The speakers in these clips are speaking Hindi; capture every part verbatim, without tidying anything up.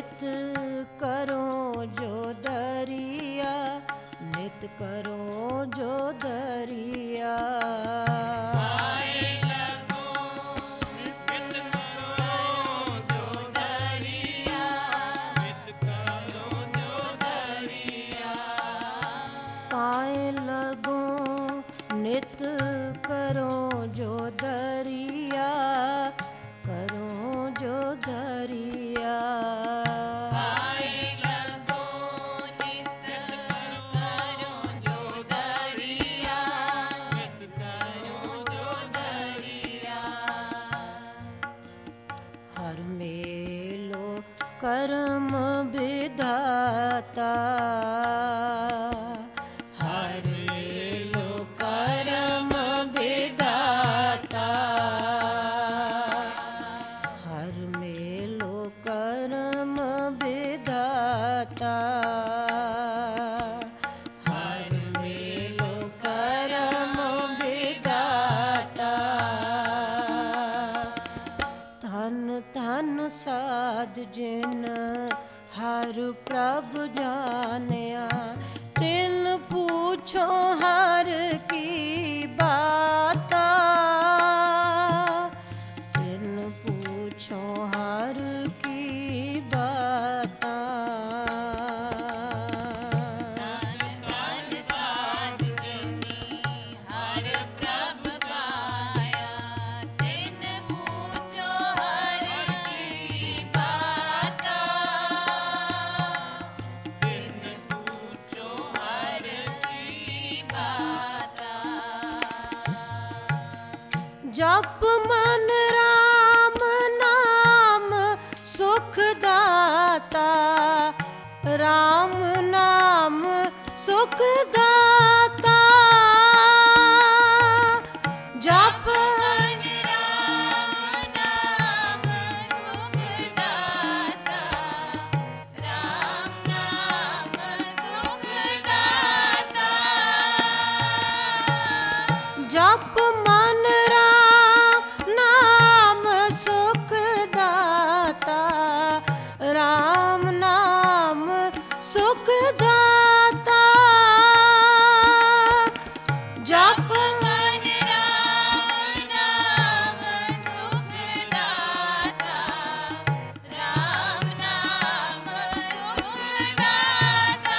नित करो जो दरिया, नित करो जो दरिया। पाए लगो नित करो जो दरिया, करो जो दरिया। पाए लगो नित करो जो दरिया, नित करो जो दरिया। हर मेलो कर्म विधाता, हर मेलो कर्म विधाता, हर मेलो कर्म विधाता, हर मेलो कर्म विधाता। धन धन साध जिन हर प्रभु जानिया, तिन पूछो हर की बाता, तिन पूछो हर की बाता। धन धन साध जिनी हर प्रभ पाया, तिन पूछो हर की बाता, तिन पूछो हर की बाता। जप मन राम नाम सुख दाता, राम नाम सुख दाता। जप मन राम नाम सुख दाता, राम नाम सुख दाता। जप मन राम नाम सुख दाता, राम नाम सुख दाता। जप मन राम नाम सुख दाता, राम नाम सुख दाता।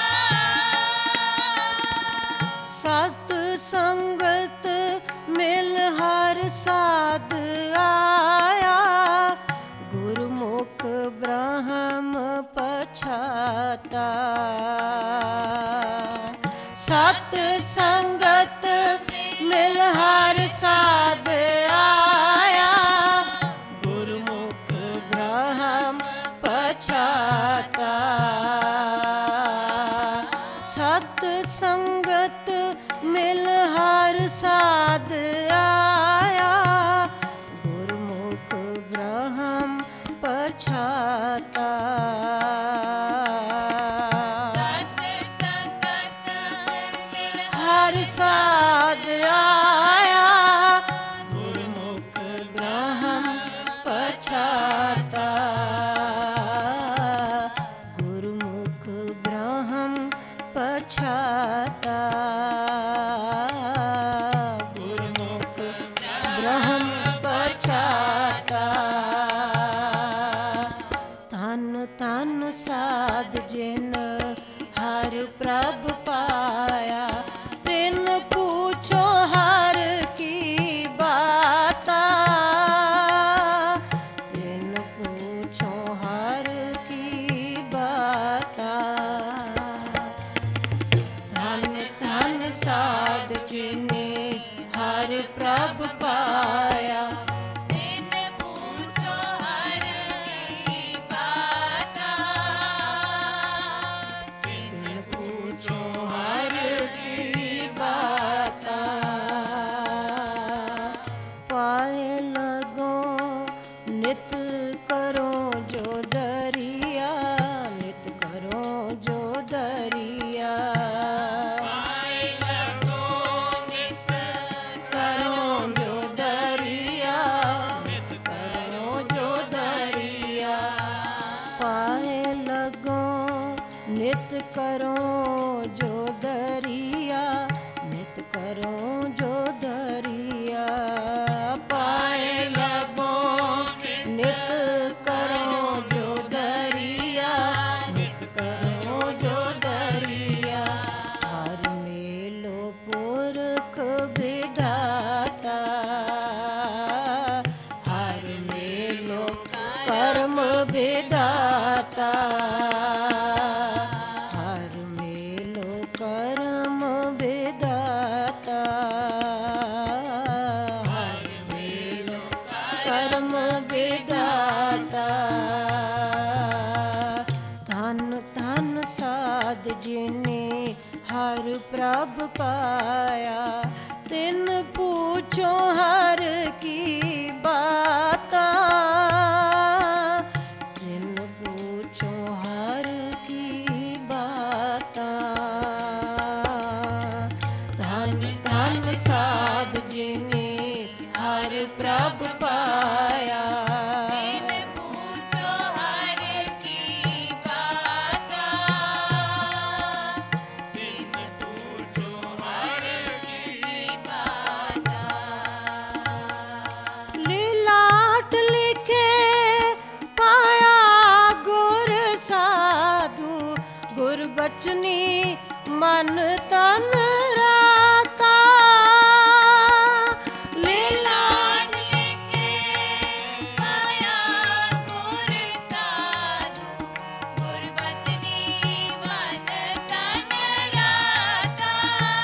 सत संगत मिल हर साध आया, गुरुमुख ब्रह्म पछाता। सत संगत मिल हर साध आया, गुरुमुख ब्रह्म पछाता। सत संगत मिल हर साध आया, गुरुमुख ब्रह्म पछाता। सत संगत मिल हर साध आया, गुरुमुख ब्रह्म पछाता। गुरुमुख ब्रह्म पछाता। गुरुमुख ब्रह्म पछाता। धन धन साध जिन हर प्रभ पाया, तिन पूछो हर की बाता, तिन पूछो हर की बाता। धन धन साध जिने हर प्रभ पाया, तिन पूछो हर की बाता, तिन पूछो हर की बाता। पाए लगो नित करो जो दरिया, नित करो जो दरिया। पाए लगो नित करो जो दरिया, नित करो जो दरिया। पाए करो जो दरिया, नित करो जो दरिया, पाए लगो नित करो जो दरिया, नित करो जो दरिया। हर मेलो पुरख विधाता, हर मेलो कर्म विधाता, हर मेलो कर्म विधाता, हर मेलो कर्म विधाता। धन धन साध जिने हर प्रभ पाया, तिन पूछो हर की बाता, तिन पूछो हर की बाता। धन धन साध जिने हर प्रभ पाया, तिन पूछो हर की बाता, तिन पूछो हर की बाता। लीलाट लिखे पाया गुर साधु, गुर बचनी मन तन राता। लीलाट लिखे पाया गुर साधु, गुर बचनी मन तन राता।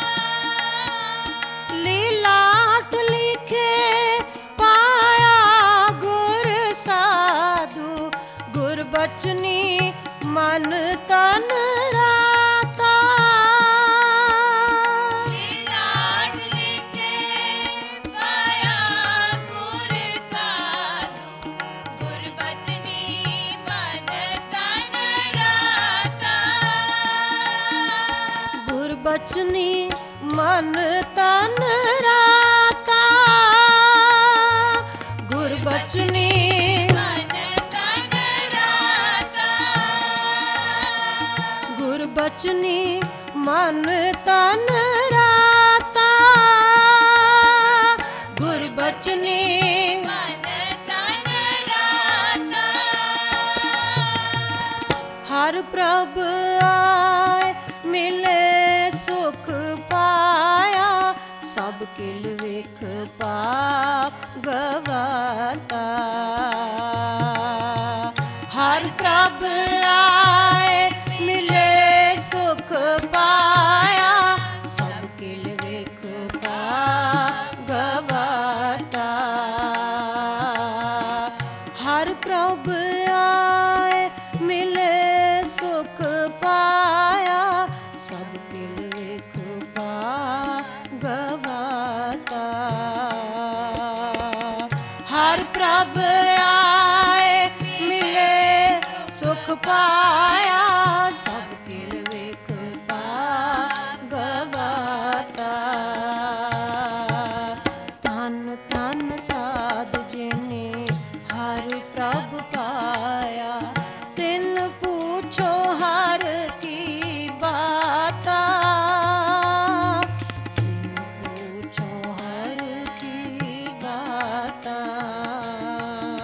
लीलाट लिखे पाया गुर साधु, गुर बचनी मन तन राता। लीलाट लिखे पाया गुर साधु, गुर बचनी मन तन राता। गुर बचनी मन तन राता, गुर बचनी मन तन राता। गुर बचनी मन तन राता, गुर बचनी मन तन राता। हर प्रभ आए मिले सुख पाया, सब किल विख पाप गवाता। हर प्रभ आए मिले सुख पाया, सब किल विख पाप गवाता। हर प्रभ आए मिले सुख पाया, सब किल विख पाप गवाता। हर प्रभ आए मिले सुख पाया, सब किल विख पाप गवाता। धन धन साध जिने हर प्रभ पाया, तिन पूछो हर की बाता, तिन पूछो हर की बाता।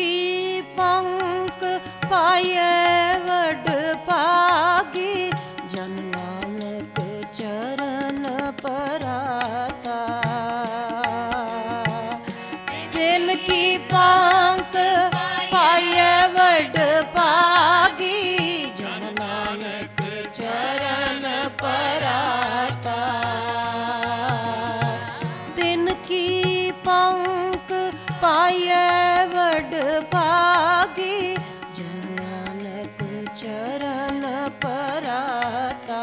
की पंख पाए वड भागी, जन नानक चरण पराता। तिन की पंख पाए वड भागी, जन नानक चरण पराता। तिन की पंख पाए वड भागी, जन नानक चरण पराता।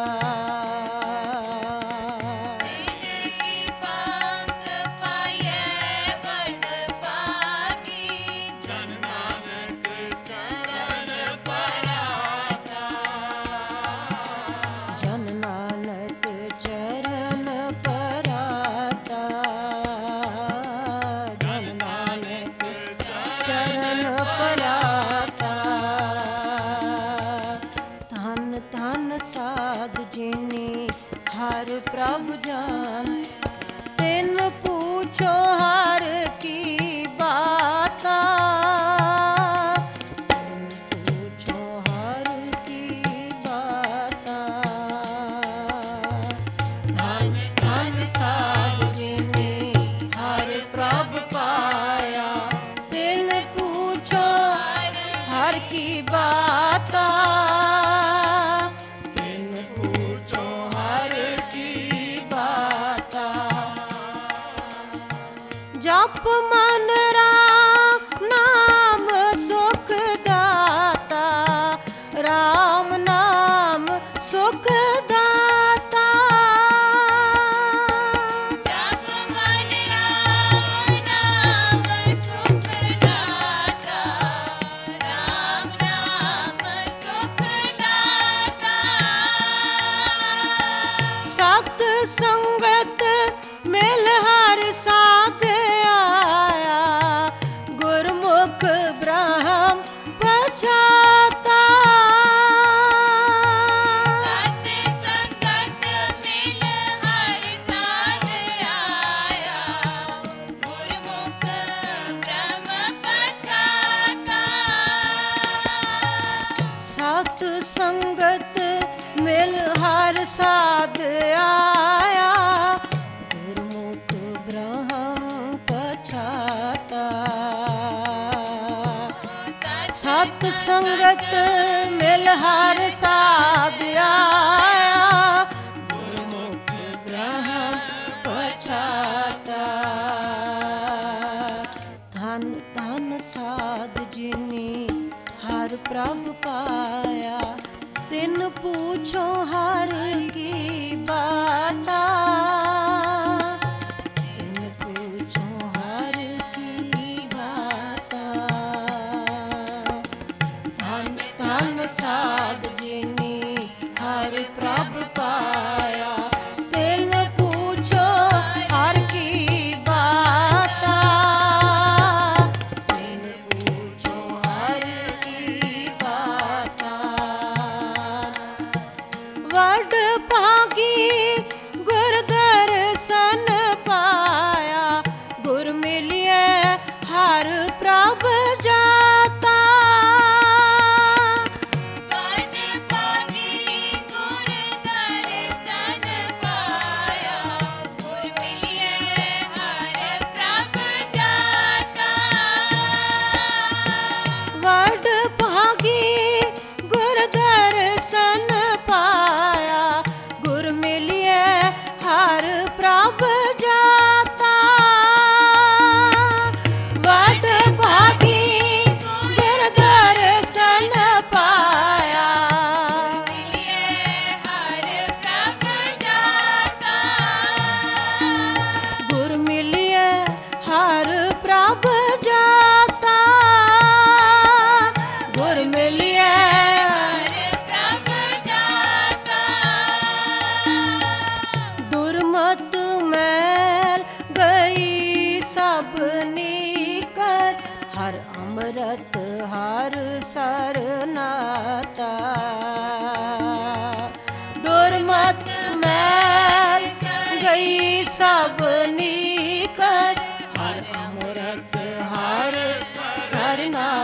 जन नानक चरण पराता। जन नानक चरण पराता। धन धन साध जिने हर प्रभु जान, तिन पूछो हर की बाता। तिन पूछो हर की बाता। धन धन साध जिने हर प्रभु पाया, तिन पूछो हर की बाता। तिन पूछो हर की बाता। जप मन राम नाम सुख दाता, राम नाम सुख दाता। जप मन राम नाम सुख दाता, राम नाम सुख दाता। सत संगत मिल हर साथ आया, गुरमुख ब्रह्म पछाता। सत संगत मिल हर साथ आया, गुरमुख ब्रह्म पछाता। सत संगत मिल हर साध आया, गुरमुख ब्रह्म पछाता। सत संगत मिल हर साध आया, गुरमुख ब्रह्म पछाता। धन धन साध जिने हर प्रभु पाया, तिन पूछो हर की बाता। तिन पूछो हर की बाता। धन धन साध जिने हर प्रभु पाया, तिन पूछो हर की बाता। तिन पूछो हर की बाता। वड भागी गुर दर्शन पाया, गुर मिलिए हर प्रभ जाता। वड भागी गुर दर्शन पाया, गुर मिलिए हर प्रभ जाता। वड भागी गुर दर्शन पाया, गुर मिलिए हर प्रभ जाता। वड भागी गुर दर्शन पाया, मिलिए हर प्रभ जाता। गुर मिलिए हर प्रभ जाता। गुर मिलिए हर प्रभ जाता। दुर्मत मैल गई सब नीकर, हर अमृत हर सरनाता। दुर्मत मैल गई सब नीकर, हर अमृत हर सरनाता।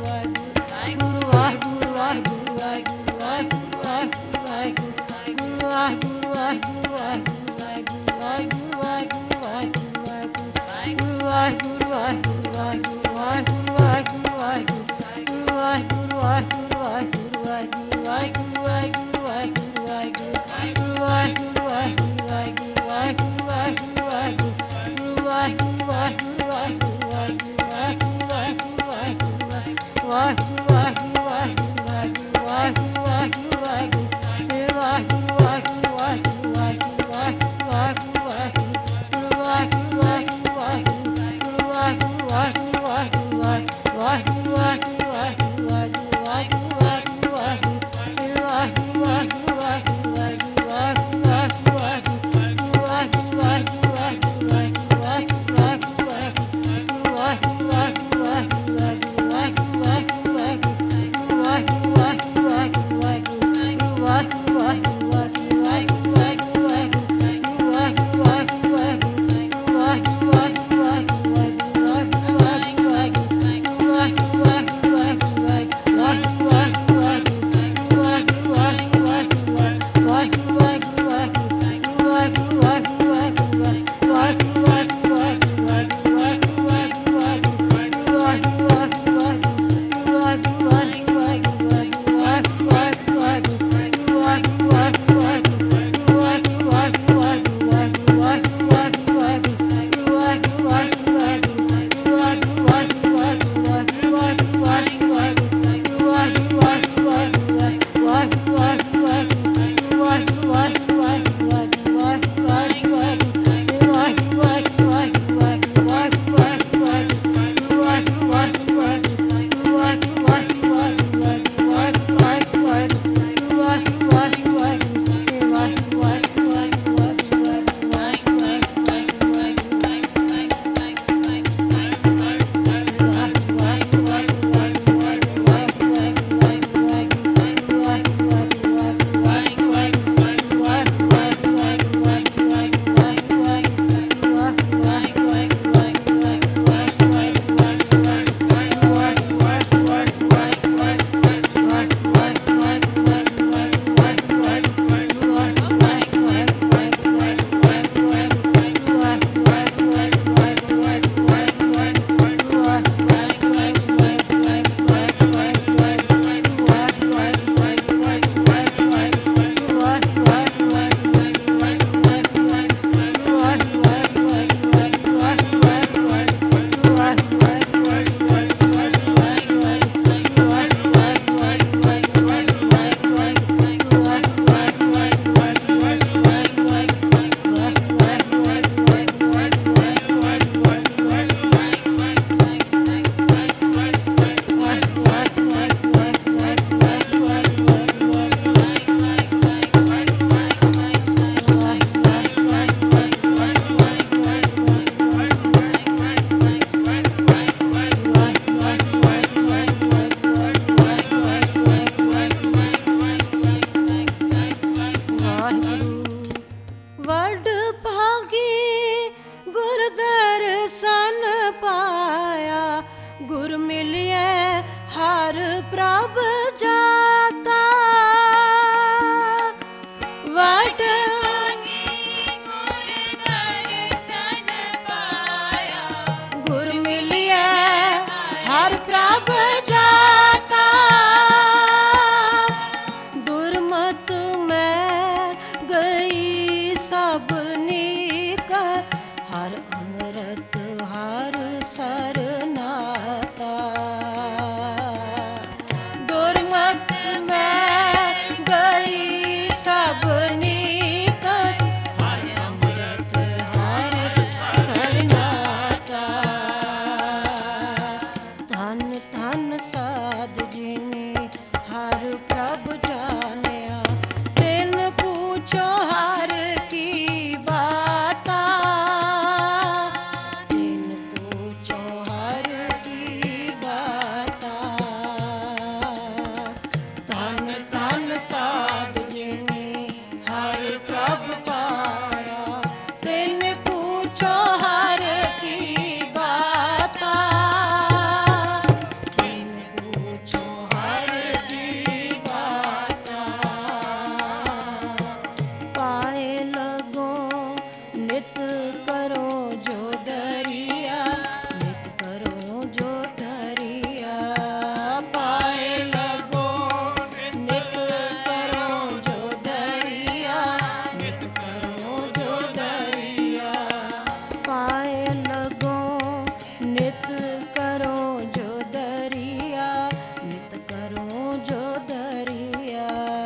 करो जो दरिया, नित करो जो दरिया।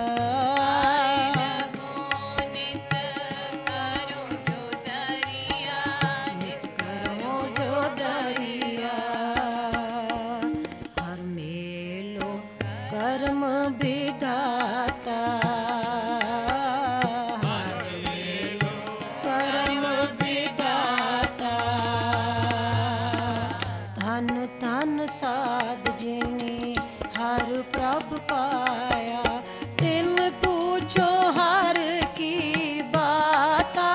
नित करो जो दरिया, नित करो जो दरिया। हर मेलो कर्म विधाता, हर मेलो कर्म विधाता। धन धन साध जिने हर प्रभ पाया, तिन पूछो हर की बाता।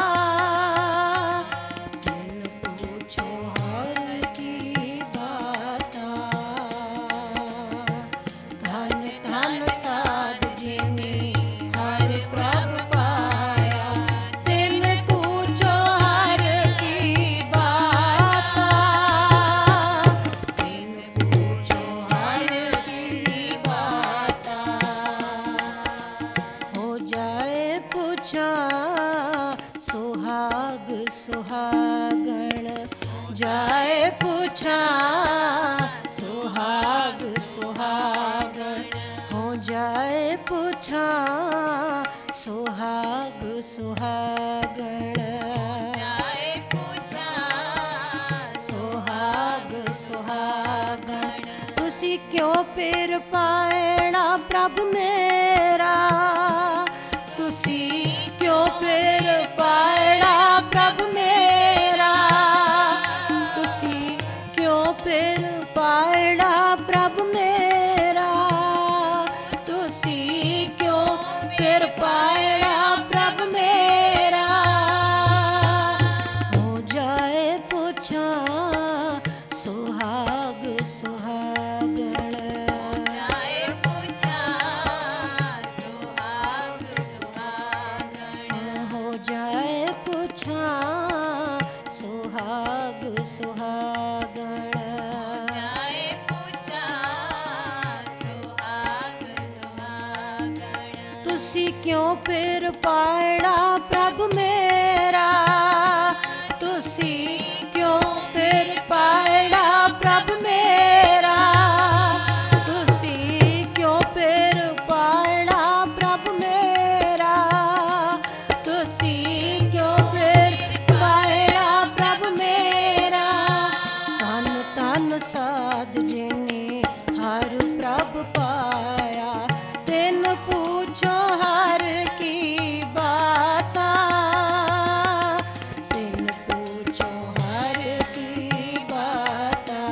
तिन पूछो हर की बाता। धन धन साध जिने हर प्रभ पाया, तिन पूछो हर की बाता। तिन पूछो हर की बाता। हो जाए पूछा सुहाग सुहागण, जाए पूछा सुहाग सुहागण। हो जाए पूछा सुहाग सुहागण। जाए पूछा सुहाग सुहागण। तुसी क्यों पिर पाएड़ा प्रभ मेरा, तुसी क्यों पिर पाएड़ा प्रभ मेरा। तुसी क्यों पिर पाएड़ा प्रभ मेरा। तुसी क्यों पिर पाएड़ा प्रभ मेरा। हो जाए पूछा सुहाग सुहागण। जाए पूछा सुहाग सुहागण। हो जाए पूछा सुहाग सुहागण। जाए पूछा सुहाग सुहागण। तुसी क्यों पिर पाएड़ा प्रभ मेरा। तुसी क्यों पिर पाएड़ा प्रभ मेरा। तुसी क्यों पिर पाएड़ा प्रभ मेरा। तुसी क्यों पिर पाएड़ा प्रभ मेरा। धन धन साध जिने हर प्रभ पाया, तिन पूछो हर की बाता। तिन पूछो हर की बाता।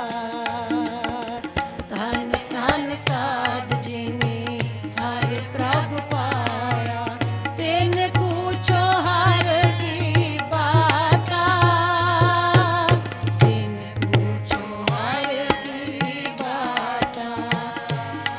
धन धन साध जिने हर प्रभ पाया, तिन पूछो हर की बाता। तिन पूछो हर की बाता।